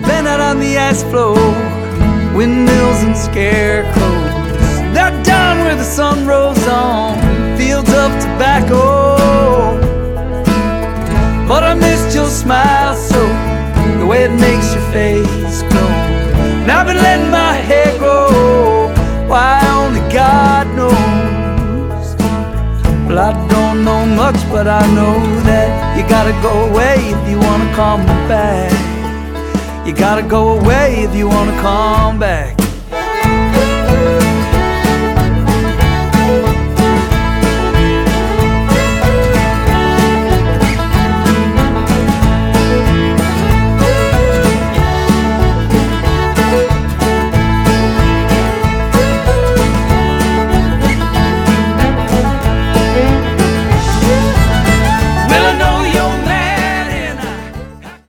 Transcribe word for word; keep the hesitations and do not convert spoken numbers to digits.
been out on the ice floe, windmills and scarecrows. They're down where the sun rose on fields of tobacco. But I missed your smile so, the way it makes your face glow. And I've been letting my hair grow, why only God knows. Well, I don't know much, but I know that you gotta go away if you wanna come back. You gotta go away if you wanna come back.